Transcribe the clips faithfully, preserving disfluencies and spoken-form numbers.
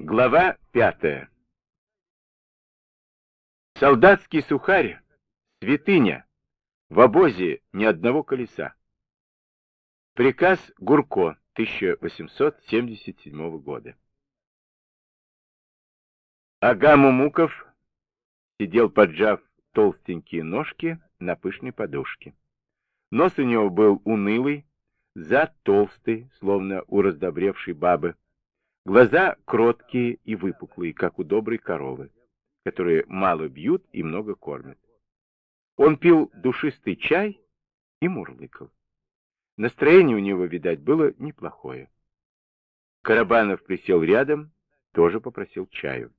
Глава пятая. Солдатский сухарь, святыня, в обозе ни одного колеса. Приказ Гурко тысяча восемьсот семьдесят седьмого года. Ага Мумуков сидел, поджав толстенькие ножки на пышной подушке. Нос у него был унылый, зад толстый, словно у раздобревшей бабы. Глаза кроткие и выпуклые, как у доброй коровы, которые мало бьют и много кормят. Он пил душистый чай и мурлыкал. Настроение у него, видать, было неплохое. Карабанов присел рядом, тоже попросил чаю.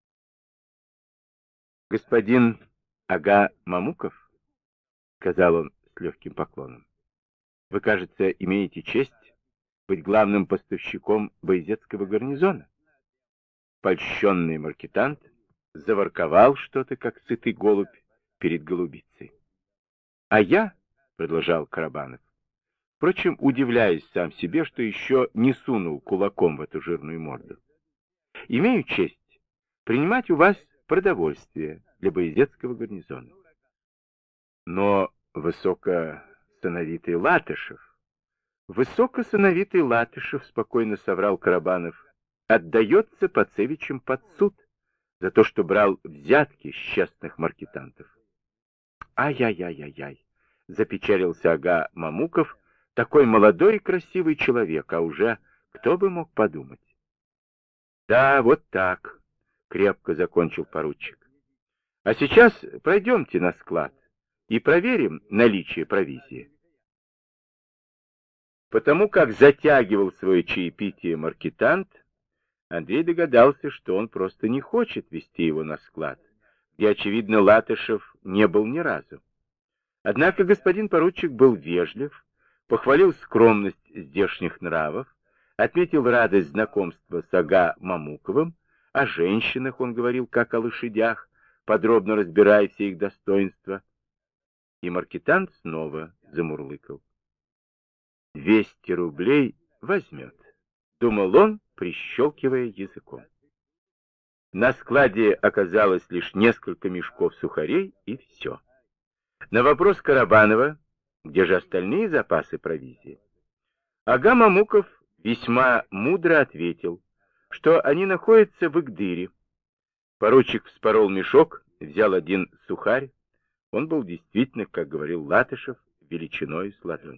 «Господин Ага Мамуков, — сказал он с легким поклоном, — вы, кажется, имеете честь быть главным поставщиком Баязетского гарнизона». Польщенный маркетант заворковал что-то, как сытый голубь перед голубицей. «А я, — продолжал Карабанов, — впрочем, удивляясь сам себе, что еще не сунул кулаком в эту жирную морду, имею честь принимать у вас продовольствие для Баязетского гарнизона. Но высокосановитый Латышев, высокосановитый Латышев, — спокойно соврал Карабанов, — отдается Пацевичем под суд за то, что брал взятки с честных маркетантов. Ай-яй-яй-яй-яй, — запечалился Ага Мамуков, — такой молодой и красивый человек, а уже кто бы мог подумать. Да, вот так, — крепко закончил поручик. А сейчас пройдемте на склад и проверим наличие провизии. Потому как затягивал свое чаепитие маркетант, Андрей догадался, что он просто не хочет вести его на склад, где, очевидно, Латышев не был ни разу. Однако господин поручик был вежлив, похвалил скромность здешних нравов, отметил радость знакомства с Ага Мамуковым, о женщинах он говорил как о лошадях, подробно разбирая все их достоинства. И маркетант снова замурлыкал. «Двести рублей возьмет», — думал он, прищелкивая языком. На складе оказалось лишь несколько мешков сухарей, и все. На вопрос Карабанова, где же остальные запасы провизии, Ага Мамуков весьма мудро ответил, что они находятся в Игдыре. Поручик вспорол мешок, взял один сухарь. Он был действительно, как говорил Латышев, величиной с ладонь.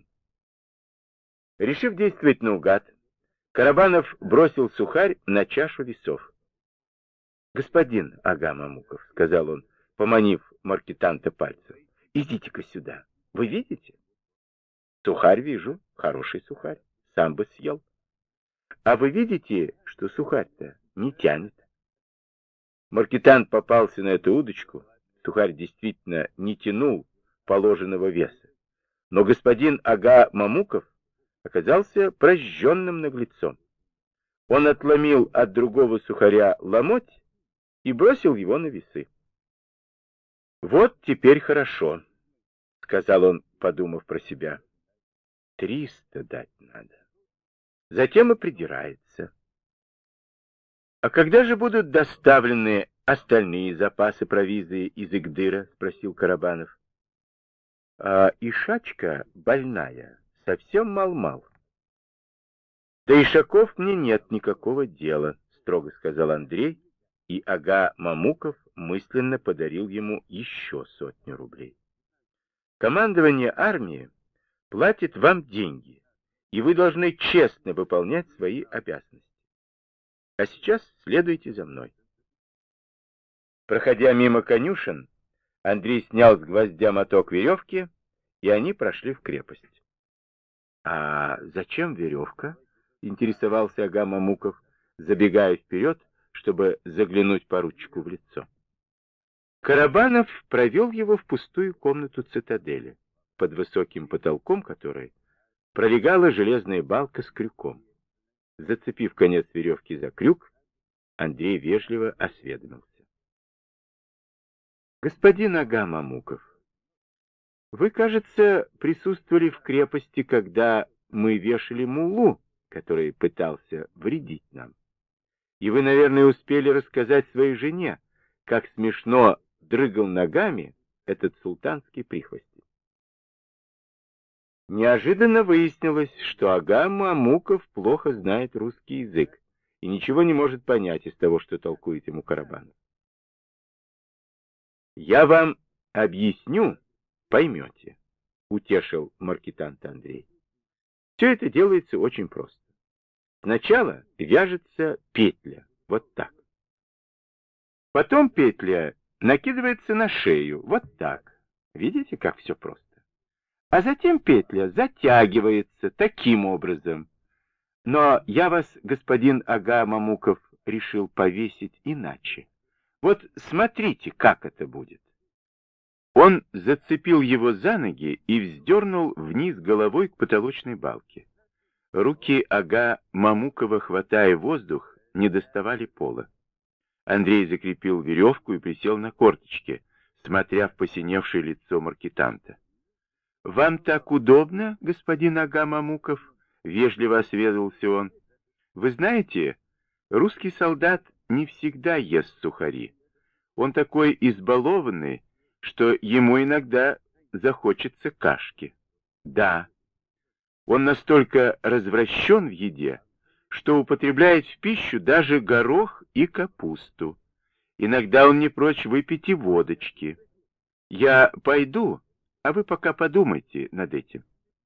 Решив действовать наугад, Карабанов бросил сухарь на чашу весов. «Господин Ага Мамуков, — сказал он, поманив маркетанта пальцем, — идите-ка сюда. Вы видите?» «Сухарь вижу, хороший сухарь, сам бы съел. А вы видите, что сухарь-то не тянет?» Маркетант попался на эту удочку. Сухарь действительно не тянул положенного веса. Но господин Ага Мамуков оказался прожженным наглецом. Он отломил от другого сухаря ломоть и бросил его на весы. «Вот теперь хорошо», — сказал он, подумав про себя. «Триста дать надо». Затем и придирается. «А когда же будут доставлены остальные запасы провизии из Игдыра?» — спросил Карабанов. «А Ишачка больная, совсем мал-мал». «До Ишаков мне нет никакого дела», — строго сказал Андрей, и Ага Мамуков мысленно подарил ему еще сотню рублей. «Командование армии платит вам деньги, и вы должны честно выполнять свои обязанности. А сейчас следуйте за мной». Проходя мимо конюшен, Андрей снял с гвоздя моток веревки, и они прошли в крепость. «А зачем веревка?» — интересовался Ага Мамуков, забегая вперед, чтобы заглянуть поручику в лицо. Карабанов провел его в пустую комнату цитадели, под высоким потолком которой пролегала железная балка с крюком. Зацепив конец веревки за крюк, Андрей вежливо осведомился: «Господин Ага Мамуков, вы, кажется, присутствовали в крепости, когда мы вешали муллу, который пытался вредить нам. И вы, наверное, успели рассказать своей жене, как смешно дрыгал ногами этот султанский прихвостень. Неожиданно выяснилось, что ага Мамуков плохо знает русский язык и ничего не может понять из того, что толкует ему Карабанов. «Я вам объясню, поймете», — утешил маркетант Андрей. «Все это делается очень просто. Сначала вяжется петля, вот так. Потом петля накидывается на шею, вот так. Видите, как все просто? А затем петля затягивается таким образом. Но я вас, господин ага Мамуков, решил повесить иначе. Вот смотрите, как это будет». Он зацепил его за ноги и вздернул вниз головой к потолочной балке. Руки ага Мамукова, хватая воздух, не доставали пола. Андрей закрепил веревку и присел на корточки, смотря в посиневшее лицо маркетанта. «Вам так удобно, господин ага Мамуков?» — вежливо осведомился он. «Вы знаете, русский солдат не всегда ест сухари. Он такой избалованный, что ему иногда захочется кашки. Да, он настолько развращен в еде, что употребляет в пищу даже горох и капусту. Иногда он не прочь выпить и водочки. Я пойду, а вы пока подумайте над этим».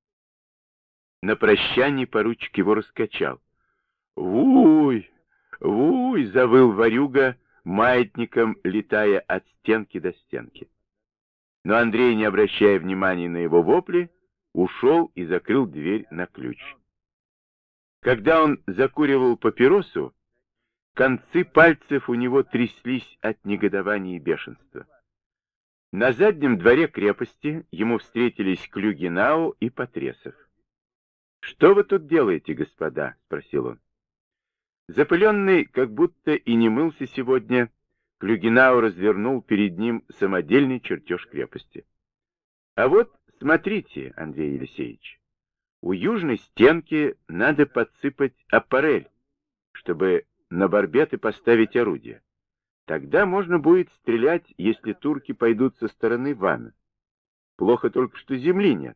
На прощание поручик его раскачал. «Вуй, вуй!» — завыл ворюга, маятником летая от стенки до стенки. Но Андрей, не обращая внимания на его вопли, ушел и закрыл дверь на ключ. Когда он закуривал папиросу, концы пальцев у него тряслись от негодования и бешенства. На заднем дворе крепости ему встретились Клюгинау и Потресов. «Что вы тут делаете, господа?» — спросил он. Запыленный, как будто и не мылся сегодня, Клюгинау развернул перед ним самодельный чертеж крепости. «А вот, смотрите, Андрей Елисеевич, у южной стенки надо подсыпать аппарель, чтобы на барбеты поставить орудия. Тогда можно будет стрелять, если турки пойдут со стороны Вана. Плохо только, что земли нет».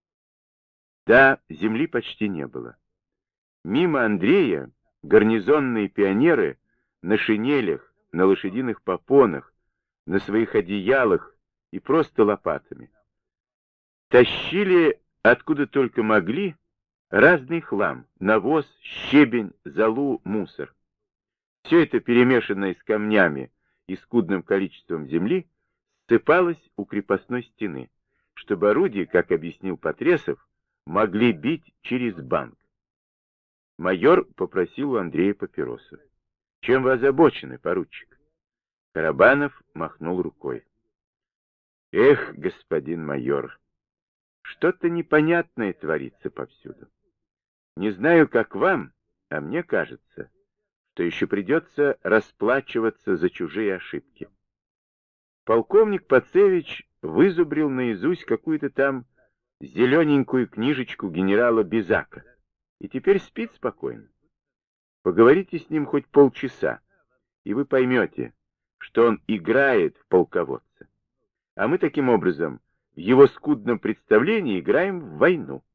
Да, земли почти не было. Мимо Андрея гарнизонные пионеры на шинелях, на лошадиных попонах, на своих одеялах и просто лопатами тащили, откуда только могли, разный хлам: навоз, щебень, золу, мусор. Все это, перемешанное с камнями и скудным количеством земли, ссыпалось у крепостной стены, чтобы орудия, как объяснил Потресов, могли бить через банк. Майор попросил у Андрея папиросу. «Чем вы озабочены, поручик?» Карабанов махнул рукой. «Эх, господин майор, что-то непонятное творится повсюду. Не знаю, как вам, а мне кажется, что еще придется расплачиваться за чужие ошибки. Полковник Пацевич вызубрил наизусть какую-то там зелененькую книжечку генерала Бизака и теперь спит спокойно. Поговорите с ним хоть полчаса, и вы поймете, что он играет в полководца. А мы таким образом в его скудном представлении играем в войну».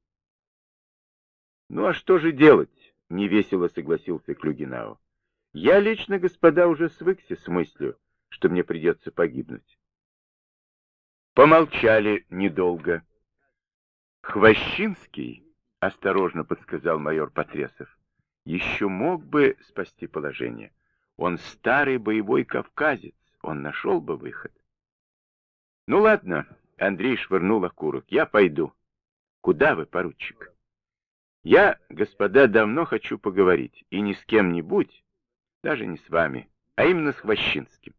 «Ну а что же делать?» — невесело согласился Клюгинау. «Я лично, господа, уже свыкся с мыслью, что мне придется погибнуть». Помолчали недолго. «Хвощинский, — осторожно подсказал майор Потресов, — еще мог бы спасти положение. Он старый боевой кавказец, он нашел бы выход». «Ну ладно», — Андрей швырнул окурок, — «я пойду». «Куда вы, поручик?» «Я, господа, давно хочу поговорить, и не с кем-нибудь, даже не с вами, а именно с Хвощинским».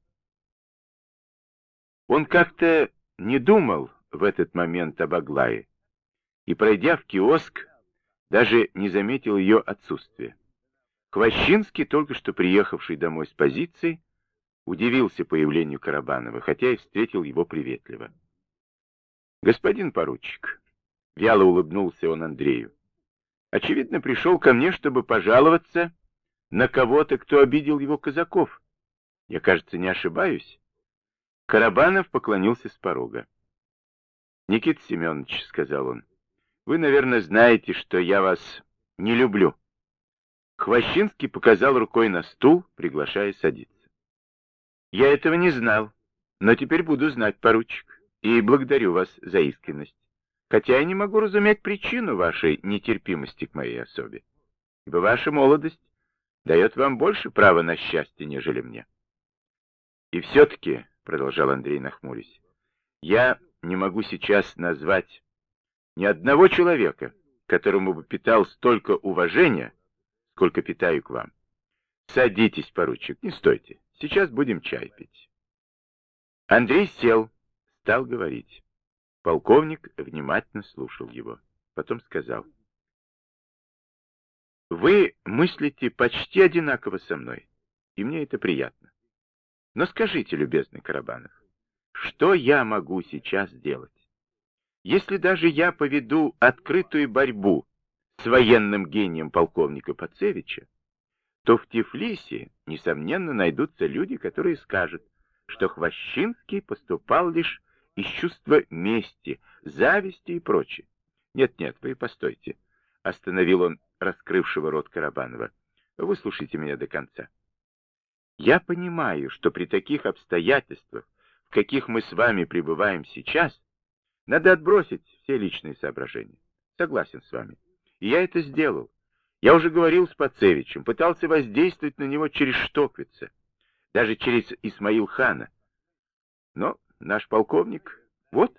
Он как-то не думал в этот момент об Аглае, и, пройдя в киоск, даже не заметил ее отсутствия. Хвощинский, только что приехавший домой с позиции, удивился появлению Карабанова, хотя и встретил его приветливо. «Господин поручик», — вяло улыбнулся он Андрею, — «очевидно, пришел ко мне, чтобы пожаловаться на кого-то, кто обидел его казаков. Я, кажется, не ошибаюсь. Карабанов поклонился с порога. «Никита Семенович», — сказал он, — «вы, наверное, знаете, что я вас не люблю». Хвощинский показал рукой на стул, приглашая садиться. «Я этого не знал, но теперь буду знать, поручик, и благодарю вас за искренность, хотя я не могу разуметь причину вашей нетерпимости к моей особе, ибо ваша молодость дает вам больше права на счастье, нежели мне». «И все-таки», — продолжал Андрей, нахмурясь, — «я не могу сейчас назвать ни одного человека, которому бы питал столько уважения, сколько питаю к вам. Садитесь, поручик, не стойте, сейчас будем чай пить». Андрей сел, стал говорить. Полковник внимательно слушал его. Потом сказал: «Вы мыслите почти одинаково со мной, и мне это приятно. Но скажите, любезный Карабанов, что я могу сейчас сделать? Если даже я поведу открытую борьбу с военным гением полковника Пацевича, то в Тифлисе, несомненно, найдутся люди, которые скажут, что Хвощинский поступал лишь из чувства мести, зависти и прочее. Нет-нет, вы постойте», — остановил он раскрывшего рот Карабанова. «Выслушайте меня до конца. Я понимаю, что при таких обстоятельствах, в каких мы с вами пребываем сейчас, надо отбросить все личные соображения. Согласен с вами. И я это сделал. Я уже говорил с Пацевичем, пытался воздействовать на него через Штоквица, даже через Исмаил-хана. Но наш полковник... Вот».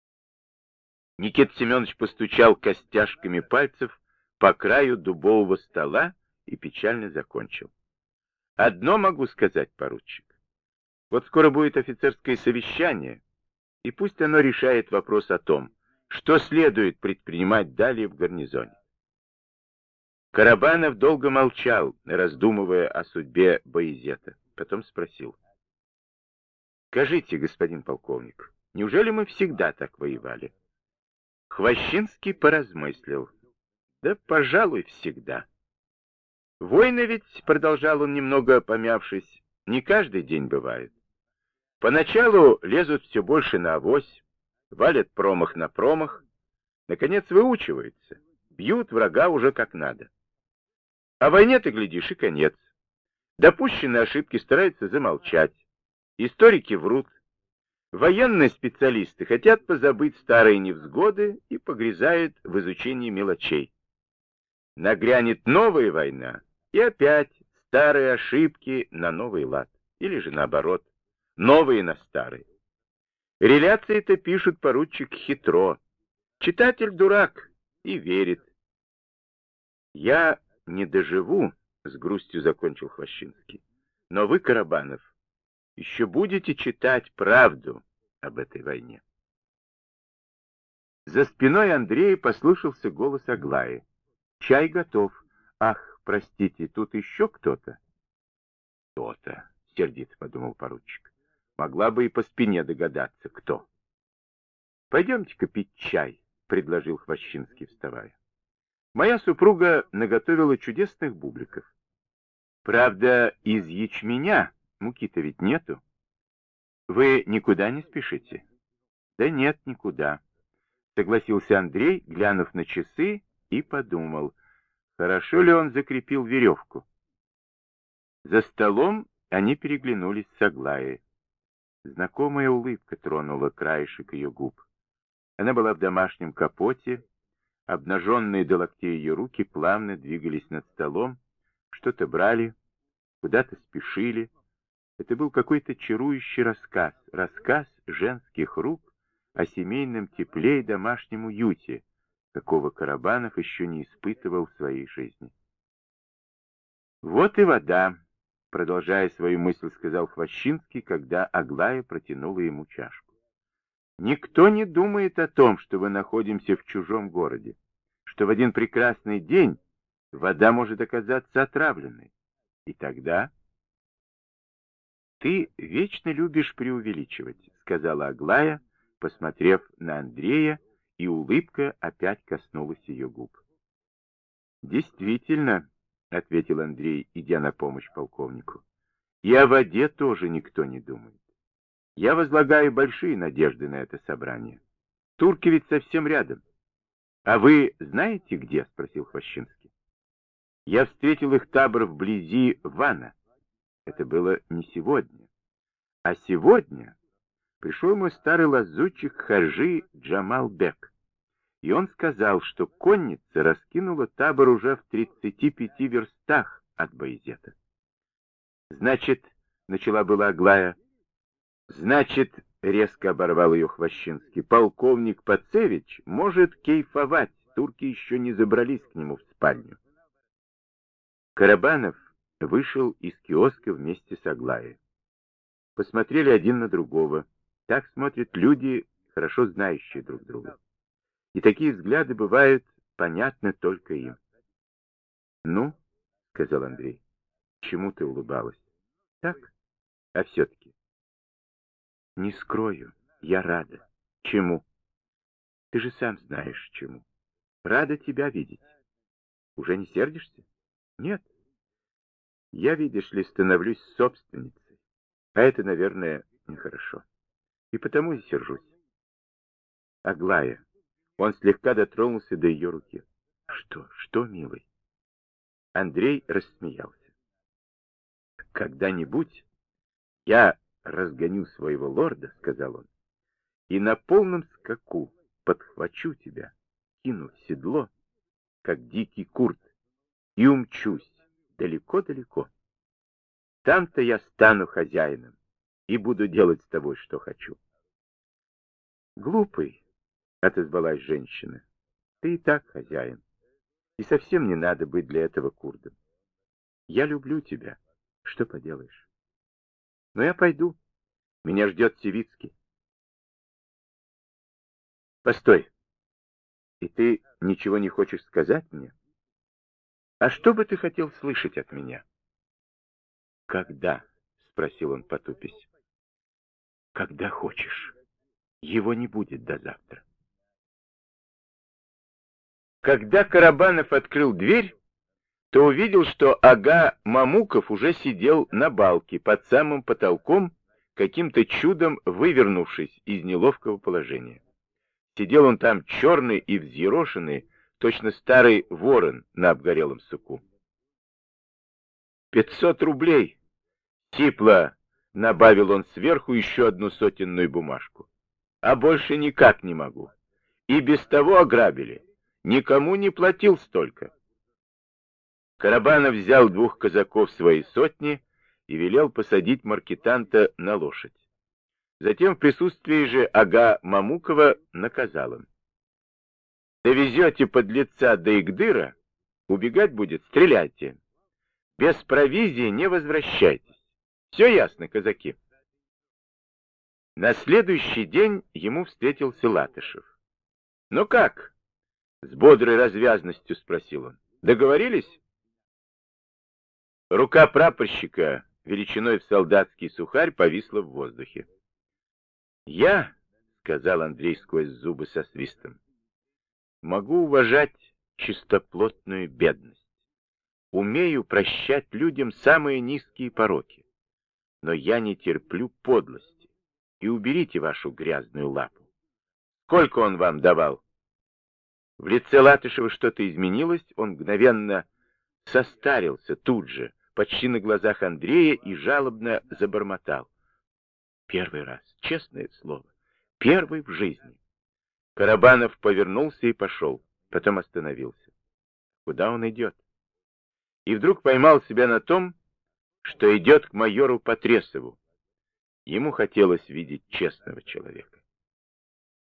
Никита Семенович постучал костяшками пальцев по краю дубового стола и печально закончил. «Одно могу сказать, поручик. Вот скоро будет офицерское совещание, и пусть оно решает вопрос о том, что следует предпринимать далее в гарнизоне». Карабанов долго молчал, раздумывая о судьбе Баязета. Потом спросил: «Скажите, господин полковник, неужели мы всегда так воевали?» Хвощинский поразмыслил. «Да, пожалуй, всегда. Войны ведь, — продолжал он, немного помявшись, — не каждый день бывают. Поначалу лезут все больше на авось, валят промах на промах, наконец выучиваются, бьют врага уже как надо. А войне, ты глядишь, и конец. Допущенные ошибки стараются замолчать, историки врут, военные специалисты хотят позабыть старые невзгоды и погрязают в изучении мелочей. Нагрянет новая война, и опять старые ошибки на новый лад, или же наоборот, новые на старый. Реляции-то пишут, поручик, хитро. Читатель дурак и верит». «Я не доживу», — с грустью закончил Хвощинский, — «но вы, Карабанов, еще будете читать правду об этой войне». За спиной Андрея послышался голос Аглаи. «Чай готов. Ах, простите, тут еще кто-то?» «Кто-то», — сердито подумал поручик. «Могла бы и по спине догадаться, кто». «Пойдемте-ка пить чай», — предложил Хвощинский, вставая. «Моя супруга наготовила чудесных бубликов. Правда, из ячменя, муки-то ведь нету. Вы никуда не спешите?» «Да нет, никуда», — согласился Андрей, глянув на часы, и подумал, хорошо ли он закрепил веревку. За столом они переглянулись с Аглаей. Знакомая улыбка тронула краешек ее губ. Она была в домашнем капоте, обнаженные до локтей ее руки плавно двигались над столом, что-то брали, куда-то спешили. Это был какой-то чарующий рассказ, рассказ женских рук о семейном тепле и домашнем уюте, какого Карабанов еще не испытывал в своей жизни. «Вот и вода», — продолжая свою мысль, сказал Хвощинский, когда Аглая протянула ему чашку. «Никто не думает о том, что мы находимся в чужом городе, что в один прекрасный день вода может оказаться отравленной. И тогда...» «Ты вечно любишь преувеличивать», — сказала Аглая, посмотрев на Андрея, и улыбка опять коснулась ее губ. «Действительно, — ответил Андрей, идя на помощь полковнику. «И о воде тоже никто не думает. Я возлагаю большие надежды на это собрание. Турки ведь совсем рядом. А вы знаете где?» — спросил Хвощинский. «Я встретил их табор вблизи Вана. Это было не сегодня. А сегодня пришел мой старый лазутчик Хаджи Джамал-бек. И он сказал, что конница раскинула табор уже в тридцати пяти верстах от Баязета. «Значит, — начала была Аглая, — значит, — резко оборвал ее Хвощинский, — полковник Пацевич может кейфовать, турки еще не забрались к нему в спальню». Карабанов вышел из киоска вместе с Аглаей. Посмотрели один на другого. Так смотрят люди, хорошо знающие друг друга. И такие взгляды бывают понятны только им. «Ну, — сказал Андрей, — чему ты улыбалась? Так? А все-таки?» «Не скрою, я рада. Чему? Ты же сам знаешь, чему. Рада тебя видеть. Уже не сердишься? Нет. Я, видишь ли, становлюсь собственницей. А это, наверное, нехорошо. И потому и сержусь. Аглая». Он слегка дотронулся до ее руки. «Что, что, милый?» Андрей рассмеялся. «Когда-нибудь я разгоню своего лорда, — сказал он, — и на полном скаку подхвачу тебя, кину в седло, как дикий курт, и умчусь далеко-далеко. Там-то я стану хозяином и буду делать с тобой, что хочу». «Глупый, — отозвалась женщина, — ты и так хозяин, и совсем не надо быть для этого курдом. Я люблю тебя, что поделаешь. Но я пойду, меня ждет Сивицкий». «Постой, и ты ничего не хочешь сказать мне? А что бы ты хотел слышать от меня?» «Когда?» — спросил он, потупясь. «Когда хочешь. Его не будет до завтра». Когда Карабанов открыл дверь, то увидел, что ага Мамуков уже сидел на балке под самым потолком, каким-то чудом вывернувшись из неловкого положения. Сидел он там черный и взъерошенный, точно старый ворон на обгорелом суку. «Пятьсот рублей!» — сипло набавил он сверху еще одну сотенную бумажку. «А больше никак не могу. И без того ограбили. Никому не платил столько». Карабанов взял двух казаков своей сотни и велел посадить маркетанта на лошадь. Затем в присутствии же ага Мамукова наказал им: «Довезете подлеца до Игдыра, убегать будет, стреляйте. Без провизии не возвращайтесь. Все ясно, казаки?» На следующий день ему встретился Латышев. «Ну как?» — с бодрой развязностью спросил он. «Договорились?» Рука прапорщика, величиной в солдатский сухарь, повисла в воздухе. «Я, — сказал Андрей сквозь зубы со свистом, — могу уважать чистоплотную бедность, умею прощать людям самые низкие пороки, но я не терплю подлости, и уберите вашу грязную лапу. Сколько он вам давал?» В лице Латышева что-то изменилось, он мгновенно состарился тут же, почти на глазах Андрея, и жалобно забормотал: «Первый раз, честное слово, первый в жизни». Карабанов повернулся и пошел, потом остановился. Куда он идет? И вдруг поймал себя на том, что идет к майору Потресову. Ему хотелось видеть честного человека.